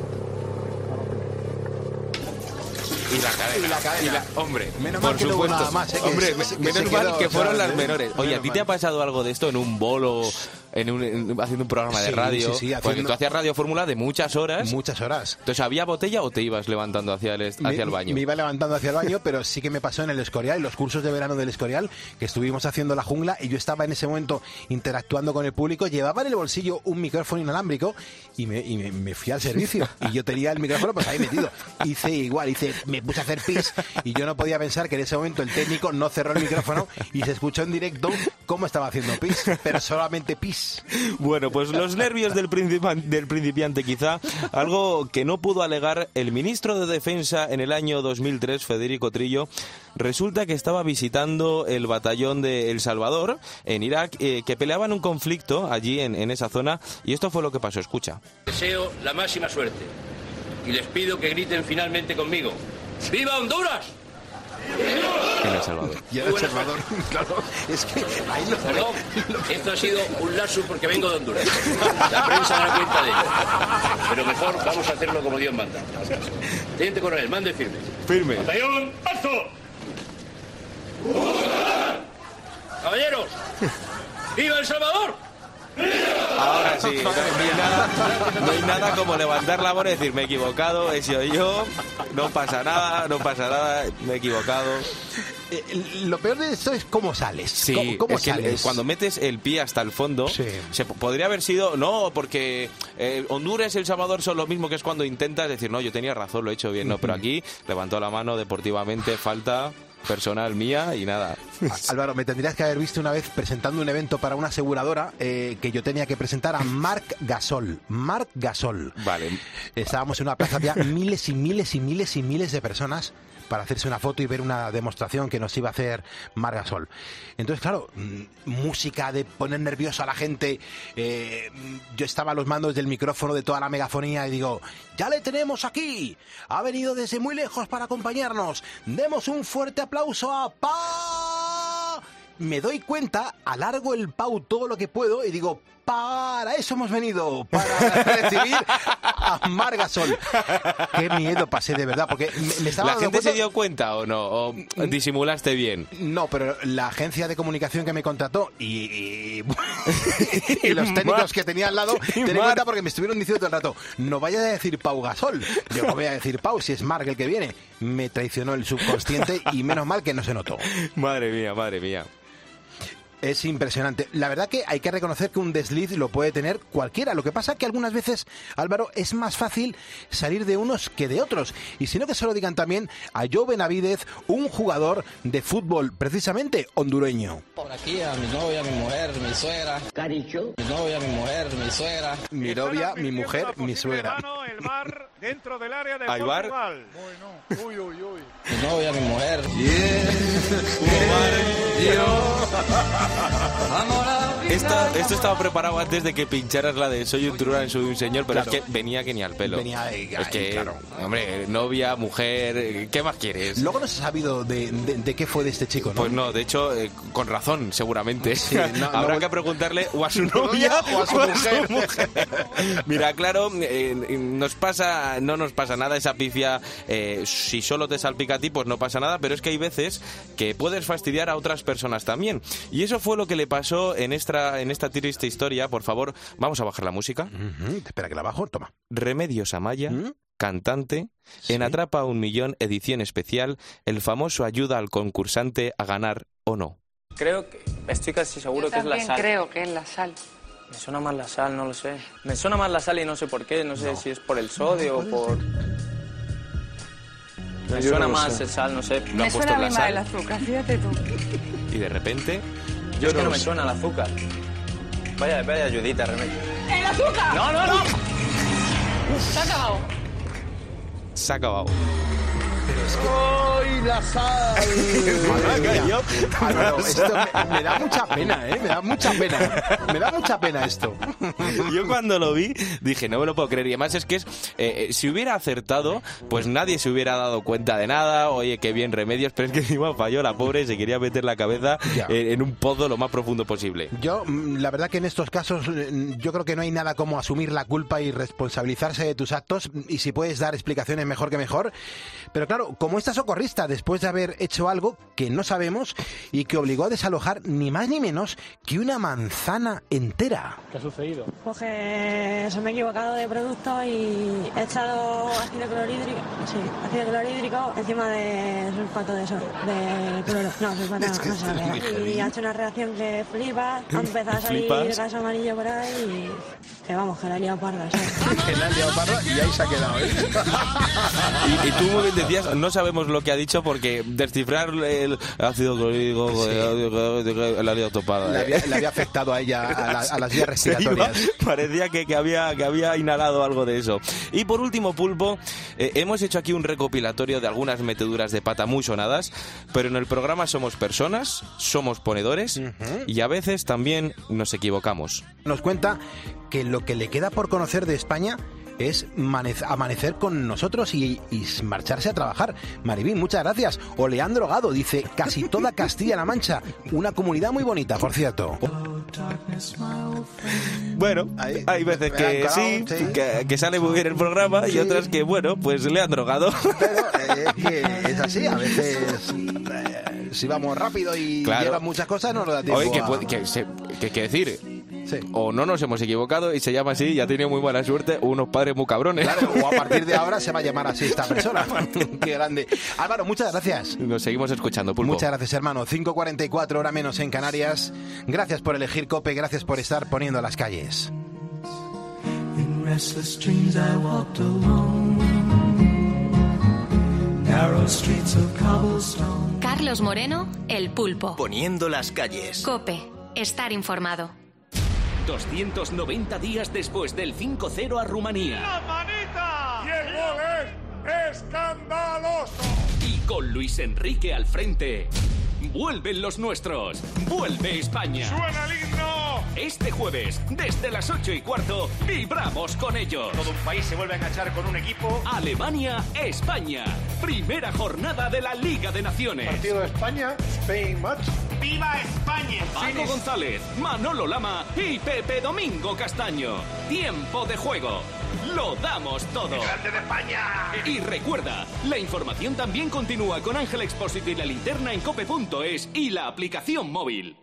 S5: Y la cadena. Hombre,
S1: menos mal que no hubo nada más.
S5: Hombre, menos mal que fueron las menores. Oye, ¿a ti te ha pasado algo de esto en un bolo, haciendo un programa de radio?
S1: Sí,
S5: porque tú hacías Radio Fórmula de muchas horas.
S1: Muchas horas.
S5: Entonces, ¿había botella o te ibas levantando hacia el baño?
S1: Me iba levantando hacia el baño, pero sí que me pasó en el Escorial, en los cursos de verano del Escorial, que estuvimos haciendo la jungla y yo estaba en ese momento interactuando con el público, llevaba en el bolsillo un micrófono inalámbrico y me fui al servicio. Y yo tenía el micrófono pues ahí metido. Hice igual, me puse a hacer pis y yo no podía pensar que en ese momento el técnico no cerró el micrófono y se escuchó en directo cómo estaba haciendo pis, pero solamente pis.
S5: Bueno, pues los nervios del principiante quizá, algo que no pudo alegar el ministro de Defensa en el año 2003, Federico Trillo. Resulta que estaba visitando el batallón de El Salvador, en Irak, que peleaban un conflicto allí en esa zona, y esto fue lo que pasó, escucha.
S18: Deseo la máxima suerte y les pido que griten finalmente conmigo: ¡Viva Honduras!
S5: En El Salvador.
S1: Y en El Salvador, claro, es que ahí lo...
S18: Perdón, esto ha sido un lapsus porque vengo de Honduras. La prensa da cuenta de ello. Pero mejor vamos a hacerlo como Dios manda. Teniente coronel, mande firme.
S5: Firme.
S18: Batallón, alto. Caballeros, ¡viva El Salvador!
S5: Ahora sí, no hay nada como levantar la mano y decir, me he equivocado, he sido yo, no pasa nada, me he equivocado.
S1: Lo peor de esto es cómo sales.
S5: Sí,
S1: ¿Cómo
S5: es que
S1: sales?
S5: cuando metes el pie hasta el fondo,
S1: sí.
S5: Podría haber sido, no, porque Honduras y El Salvador son lo mismo, que es cuando intentas decir, no, yo tenía razón, lo he hecho bien, no, pero aquí levantó la mano deportivamente, falta personal mía y nada.
S1: Álvaro, me tendrías que haber visto una vez presentando un evento para una aseguradora que yo tenía que presentar a Marc Gasol. Marc Gasol.
S5: Vale.
S1: Estábamos en una plaza, había miles y miles y miles y miles de personas para hacerse una foto y ver una demostración que nos iba a hacer Marc Gasol. Entonces, claro, música de poner nervioso a la gente. Yo estaba a los mandos del micrófono de toda la megafonía y digo, ¡ya le tenemos aquí! Ha venido desde muy lejos para acompañarnos. Demos un fuerte aplauso a Pa. Me doy cuenta, alargo el pau todo lo que puedo y digo, para eso hemos venido, para recibir a Marc Gasol. Qué miedo pasé, de verdad, porque me estaba
S5: ¿La gente se dio cuenta o no? ¿O disimulaste bien?
S1: No, pero la agencia de comunicación que me contrató y los técnicos que tenía al lado, ten en cuenta porque me estuvieron diciendo todo el rato, no vayas a decir Pau Gasol. Yo no voy a decir Pau, si es Marc el que viene. Me traicionó el subconsciente y menos mal que no se notó.
S5: Madre mía, madre mía.
S1: Es impresionante. La verdad que hay que reconocer que un desliz lo puede tener cualquiera. Lo que pasa que algunas veces, Álvaro, es más fácil salir de unos que de otros. Y si no, que se lo digan también a Joe Benavidez, un jugador de fútbol precisamente hondureño.
S19: Por aquí a mi novia, mi mujer, mi suegra. Caricho. Mi novia, mi mujer, mi suegra.
S1: Mi novia, mi mujer, mi suegra.
S8: El bar dentro del área de
S5: ¿Hay bar?
S8: Portugal. Bueno, uy, uy, uy.
S19: Mi novia, mi mujer.
S5: Esto estaba preparado antes de que pincharas la de Soy un turán, soy un señor, pero claro, es que venía que ni al pelo.
S1: Venía ahí,
S5: es que,
S1: claro.
S5: Hombre, novia, mujer, ¿qué más quieres?
S1: Luego no se ha sabido de qué fue de este chico, ¿no?
S5: Pues no, de hecho, con razón, seguramente.
S1: Sí,
S5: Habrá que preguntarle o a su novia
S1: o a su mujer.
S5: Mira, claro, no nos pasa nada esa pifia. Si solo te salpica a ti, pues no pasa nada, pero es que hay veces que puedes fastidiar a otras personas también. Y eso fue lo que le pasó en esta triste historia. Por favor, vamos a bajar la música.
S1: Espera que la bajo, toma.
S5: Remedios Amaya, cantante, ¿sí? En Atrapa a 1 Millón, edición especial, el famoso ayuda al concursante a ganar o no.
S20: Creo que, estoy casi seguro que es la sal.
S21: Creo que es la sal.
S20: Me suena más la sal, no lo sé. Me suena más la sal y no sé por qué, no sé si es por el sodio o por... Me suena más el sal, no sé.
S21: Me suena a mí más el azúcar, fíjate tú.
S5: Y de repente...
S20: Yo es que no me suena el azúcar. Vaya ayudita, Remedio.
S21: ¡El azúcar!
S20: ¡No, no, no!
S21: Se ha acabado.
S5: Se ha acabado.
S1: Pero es que...
S9: ¡Ay, la sal!
S1: Álvaro, esto me da mucha pena, ¿eh? Me da mucha pena. Me da mucha pena esto.
S5: Yo cuando lo vi dije, no me lo puedo creer. Y además es que si hubiera acertado, pues nadie se hubiera dado cuenta de nada. Oye, qué bien Remedios, pero es que encima falló la pobre, se quería meter la cabeza en un pozo lo más profundo posible.
S1: Yo, la verdad que en estos casos, yo creo que no hay nada como asumir la culpa y responsabilizarse de tus actos. Y si puedes dar explicaciones, mejor que mejor. Pero claro, como esta socorrista, después de haber hecho algo que no sabemos y que obligó a desalojar ni más ni menos que una manzana entera.
S20: ¿Qué ha sucedido?
S22: Pues que se me he equivocado de producto y he echado ácido clorhídrico encima de sulfato de cloro. No, sulfato no se ve. Y ha hecho una reacción que flipa, ha empezado a salir gas amarillo por ahí y que vamos, que la he liado parda.
S1: Que la ha liado parda y ahí se ha quedado, ¿eh?
S5: Y tú muy bien decías, no sabemos lo que ha dicho porque descifrar el ácido clorhídrico, la había topada.
S1: Le había afectado a ella, a las vías respiratorias.
S5: Parecía que había inhalado algo de eso. Y por último, Pulpo, hemos hecho aquí un recopilatorio de algunas meteduras de pata muy sonadas, pero en el programa somos personas, somos ponedores y a veces también nos equivocamos.
S1: Nos cuenta que lo que le queda por conocer de España es amanecer con nosotros y marcharse a trabajar. Maribín, muchas gracias. O Leandro Gado dice, casi toda Castilla-La Mancha, una comunidad muy bonita, por cierto.
S5: Bueno, hay veces que sí, que sale muy bien el programa y otras que, bueno, pues le han drogado.
S1: Pero que es así, a veces si vamos rápido y llegan muchas cosas no nos da tiempo.
S5: Oye, que decir... Sí. O no nos hemos equivocado y se llama así y ha tenido muy buena suerte unos padres muy cabrones.
S1: Claro, o a partir de ahora se va a llamar así esta persona. Qué grande. Álvaro, muchas gracias.
S5: Nos seguimos escuchando, Pulpo.
S1: Muchas gracias, hermano. 5:44, hora menos en Canarias. Gracias por elegir COPE, gracias por estar poniendo las calles.
S11: In restless dreams I walked alone. Narrow streets of cobblestone.
S2: Carlos Moreno, El Pulpo.
S3: Poniendo las calles.
S2: COPE, estar informado.
S23: 290 días después del 5-0 a Rumanía.
S24: ¡La manita! ¡Y el gol es escandaloso!
S23: Y con Luis Enrique al frente, vuelven los nuestros. ¡Vuelve España!
S24: ¡Suena el himno!
S23: Este jueves, desde las 8:15, vibramos con ellos.
S24: Todo un país se vuelve a enganchar con un equipo.
S23: Alemania-España. Primera jornada de la Liga de Naciones.
S24: Partido de España, Spain match. ¡Viva España!
S23: Paco González, Manolo Lama y Pepe Domingo Castaño. Tiempo de juego. Lo damos todo.
S24: ¡Grande de España!
S23: Y recuerda, la información también continúa con Ángel Expósito y la linterna en cope.es y la aplicación móvil.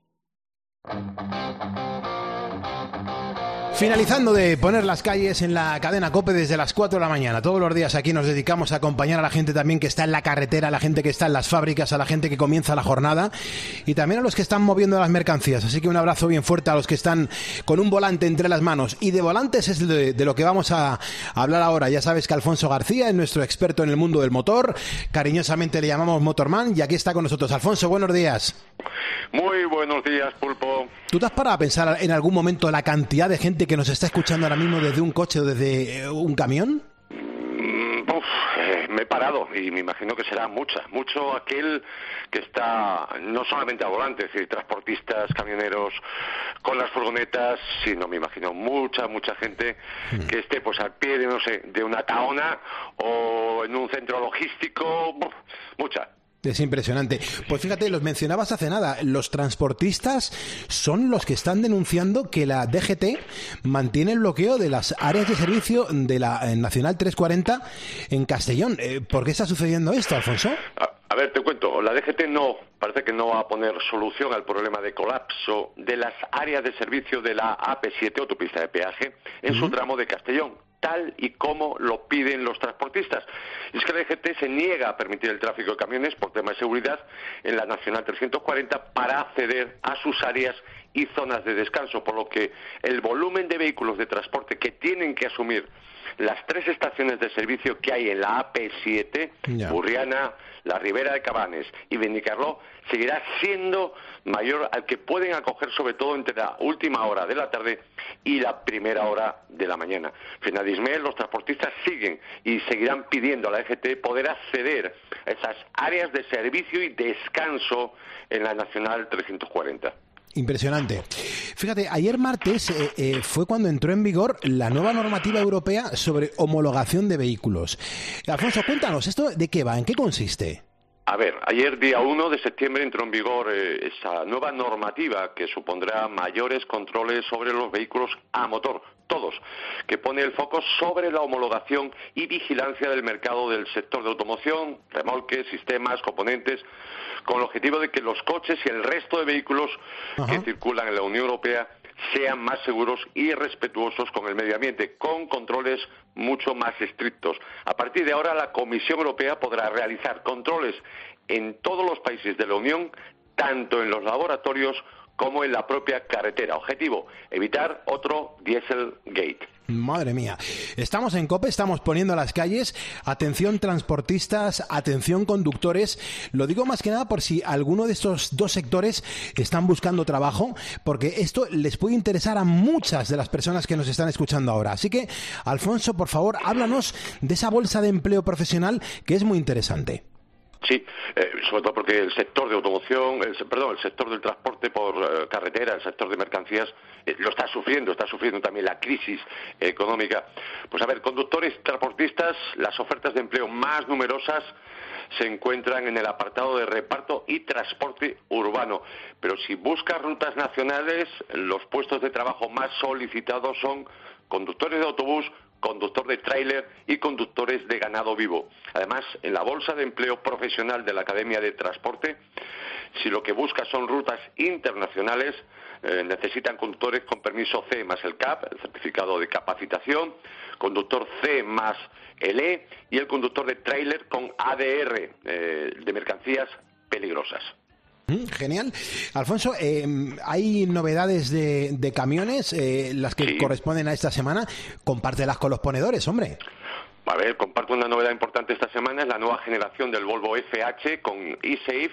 S1: Finalizando de poner las calles en la cadena COPE desde las 4 de la mañana. Todos los días aquí nos dedicamos a acompañar a la gente también que está en la carretera, a la gente que está en las fábricas, a la gente que comienza la jornada y también a los que están moviendo las mercancías. Así que un abrazo bien fuerte a los que están con un volante entre las manos. Y de volantes es de lo que vamos a hablar ahora. Ya sabes que Alfonso García es nuestro experto en el mundo del motor. Cariñosamente le llamamos Motorman y aquí está con nosotros. Alfonso, buenos días.
S25: Muy buenos días, Pulpo.
S1: ¿Tú te has parado a pensar en algún momento la cantidad de gente que nos está escuchando ahora mismo desde un coche o desde un camión?
S25: Me he parado y me imagino que será mucho aquel que está no solamente a volante, es decir, transportistas, camioneros con las furgonetas, sino me imagino mucha gente que esté pues al pie de, no sé, de una taona o en un centro logístico, mucha.
S1: Es impresionante. Pues fíjate, los mencionabas hace nada, los transportistas son los que están denunciando que la DGT mantiene el bloqueo de las áreas de servicio de la Nacional 340 en Castellón. ¿Por qué está sucediendo esto, Alfonso?
S25: A ver, te cuento, la DGT parece que no va a poner solución al problema de colapso de las áreas de servicio de la AP7, autopista de peaje, en su tramo de Castellón, tal y como lo piden los transportistas. Y es que la DGT se niega a permitir el tráfico de camiones por tema de seguridad en la Nacional 340 para acceder a sus áreas y zonas de descanso, por lo que el volumen de vehículos de transporte que tienen que asumir las 3 estaciones de servicio que hay en la AP7, Burriana, la Ribera de Cabanes y Benicarló, seguirá siendo mayor al que pueden acoger sobre todo entre la última hora de la tarde y la primera hora de la mañana. Finalisme, los transportistas siguen y seguirán pidiendo a la DGT poder acceder a esas áreas de servicio y descanso en la Nacional 340.
S1: Impresionante. Fíjate, ayer martes fue cuando entró en vigor la nueva normativa europea sobre homologación de vehículos. Alfonso, cuéntanos, ¿esto de qué va? ¿En qué consiste?
S25: A ver, ayer día 1 de septiembre entró en vigor esa nueva normativa que supondrá mayores controles sobre los vehículos a motor, todos, que pone el foco sobre la homologación y vigilancia del mercado del sector de automoción, remolques, sistemas, componentes, con el objetivo de que los coches y el resto de vehículos que circulan en la Unión Europea sean más seguros y respetuosos con el medio ambiente, con controles mucho más estrictos. A partir de ahora, la Comisión Europea podrá realizar controles en todos los países de la Unión, tanto en los laboratorios como en la propia carretera. Objetivo, evitar otro Dieselgate.
S1: Madre mía. Estamos en COPE, estamos poniendo las calles. Atención transportistas, atención conductores. Lo digo más que nada por si alguno de estos dos sectores están buscando trabajo, porque esto les puede interesar a muchas de las personas que nos están escuchando ahora. Así que, Alfonso, por favor, háblanos de esa bolsa de empleo profesional que es muy interesante.
S25: Sí, sobre todo porque el sector de automoción, el sector del transporte por carretera, el sector de mercancías, lo está sufriendo también la crisis económica. Pues a ver, conductores, transportistas, las ofertas de empleo más numerosas se encuentran en el apartado de reparto y transporte urbano. Pero si buscas rutas nacionales, los puestos de trabajo más solicitados son conductores de autobús, conductor de tráiler y conductores de ganado vivo. Además, en la bolsa de empleo profesional de la Academia de Transporte, si lo que buscas son rutas internacionales, necesitan conductores con permiso C más el CAP, el certificado de capacitación, conductor C más el E y el conductor de tráiler con ADR, de mercancías peligrosas.
S1: Genial. Alfonso, hay novedades de camiones, las que corresponden a esta semana. Compártelas con los ponedores, hombre.
S25: A ver, comparto una novedad importante esta semana, es la nueva generación del Volvo FH con eSafe.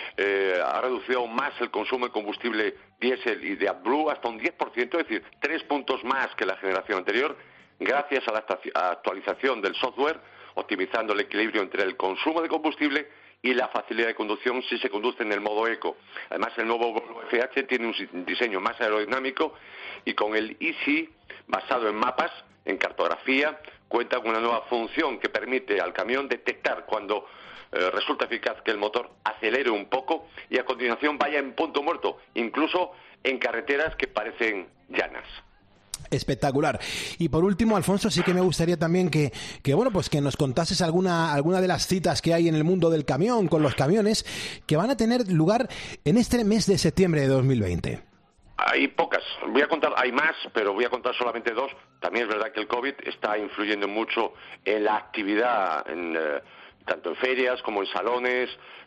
S25: Ha reducido aún más el consumo de combustible diésel y de AdBlue hasta un 10%, es decir, 3 puntos más que la generación anterior, gracias a la actualización del software, optimizando el equilibrio entre el consumo de combustible y la facilidad de conducción si se conduce en el modo eco. Además, el nuevo Volvo FH tiene un diseño más aerodinámico y con el eSee, basado en mapas, en cartografía, cuenta con una nueva función que permite al camión detectar cuando resulta eficaz que el motor acelere un poco y a continuación vaya en punto muerto, incluso en carreteras que parecen llanas.
S1: Espectacular. Y por último, Alfonso, sí que me gustaría también que nos contases alguna de las citas que hay en el mundo del camión, con los camiones, que van a tener lugar en este mes de septiembre de 2020.
S25: Hay pocas, hay más, pero voy a contar solamente 2. También es verdad que el COVID está influyendo mucho en la actividad, tanto en ferias como en salones,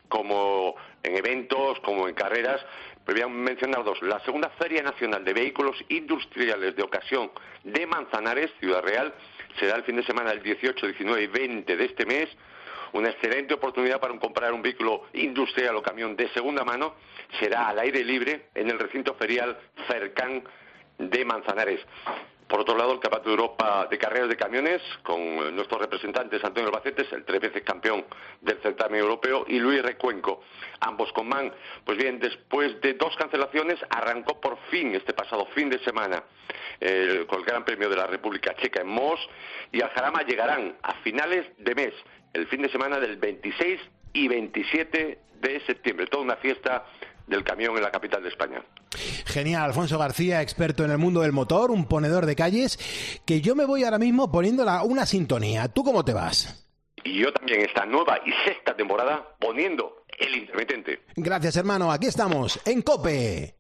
S25: como en eventos, como en carreras. Pero voy a mencionar 2. La segunda Feria Nacional de Vehículos Industriales de Ocasión de Manzanares, Ciudad Real, será el fin de semana del 18, 19 y 20 de este mes. Una excelente oportunidad para comprar un vehículo industrial o camión de segunda mano. Será al aire libre en el recinto ferial Cercan de Manzanares. Por otro lado, el Campeonato de Europa de Carreras de Camiones, con nuestros representantes Antonio Albacetes, el 3 veces campeón del certamen europeo, y Luis Recuenco, ambos con MAN. Pues bien, después de 2 cancelaciones, arrancó por fin este pasado fin de semana con el Gran Premio de la República Checa en Mos, y al Jarama llegarán a finales de mes, el fin de semana del 26 y 27 de septiembre. Toda una fiesta del camión en la capital de España.
S1: Genial, Alfonso García, experto en el mundo del motor, un ponedor de calles, que yo me voy ahora mismo poniendo una sintonía. ¿Tú cómo te vas?
S25: Y yo también, esta nueva y 6ª temporada, poniendo el intermitente.
S1: Gracias, hermano, aquí estamos, en COPE.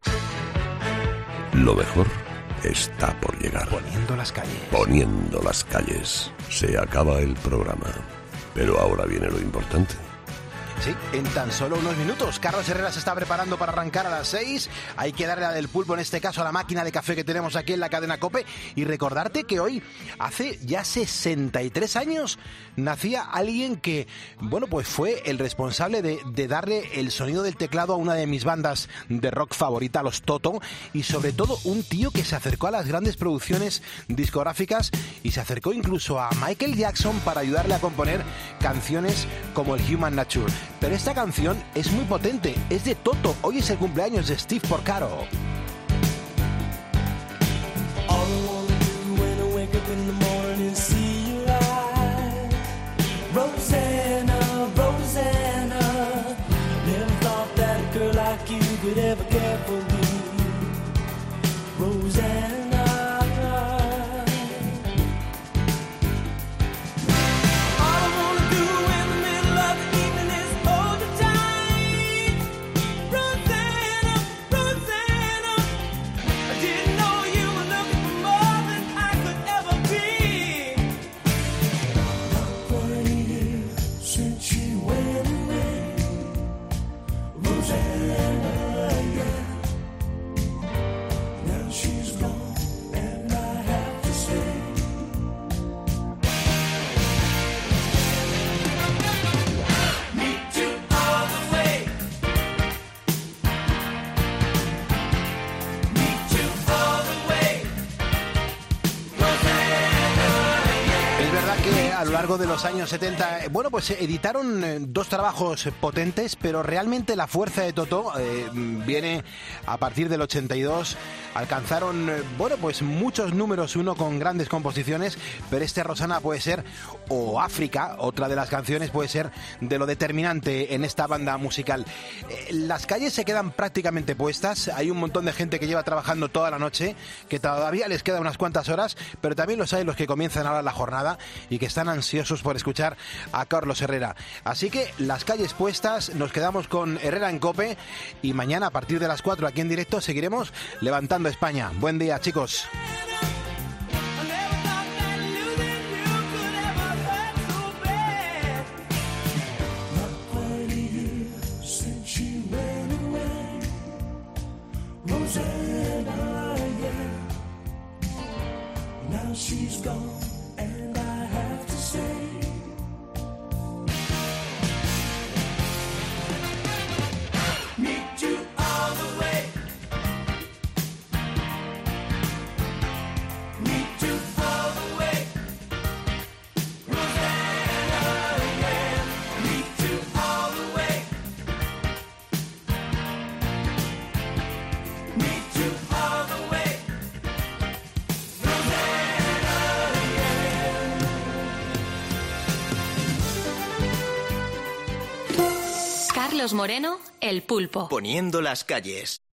S12: Lo mejor está por llegar.
S1: Poniendo las calles.
S12: Poniendo las calles. Se acaba el programa. Pero ahora viene lo importante.
S1: Sí, en tan solo unos minutos. Carlos Herrera se está preparando para arrancar a las 6. Hay que darle la del pulpo, en este caso a la máquina de café que tenemos aquí en la cadena COPE. Y recordarte que hoy, hace ya 63 años, nacía alguien que, pues fue el responsable de darle el sonido del teclado a una de mis bandas de rock favorita, los Toto. Y sobre todo, un tío que se acercó a las grandes producciones discográficas y se acercó incluso a Michael Jackson para ayudarle a componer canciones como el Human Nature. Pero esta canción es muy potente, es de Toto. Hoy es el cumpleaños de Steve Porcaro. lo largo de los años 70, bueno, pues editaron dos trabajos potentes, pero realmente la fuerza de Totó viene a partir del 82. Alcanzaron, bueno, pues muchos números uno con grandes composiciones, pero este Rosana puede ser, o África, otra de las canciones, puede ser de lo determinante en esta banda musical. Las calles se quedan prácticamente puestas, hay un montón de gente que lleva trabajando toda la noche, que todavía les queda unas cuantas horas, pero también los hay los que comienzan ahora la jornada y que están ansiosos por escuchar a Carlos Herrera. Así que las calles puestas, nos quedamos con Herrera en COPE y mañana a partir de las 4 aquí en directo seguiremos levantando España. Buen día, chicos.
S11: She's gone, and I have to say, meet you all the way, meet you all the way, Rosanna, yeah, meet you all the way, meet you all the way.
S2: Carlos Moreno, El Pulpo.
S3: Poniendo las calles.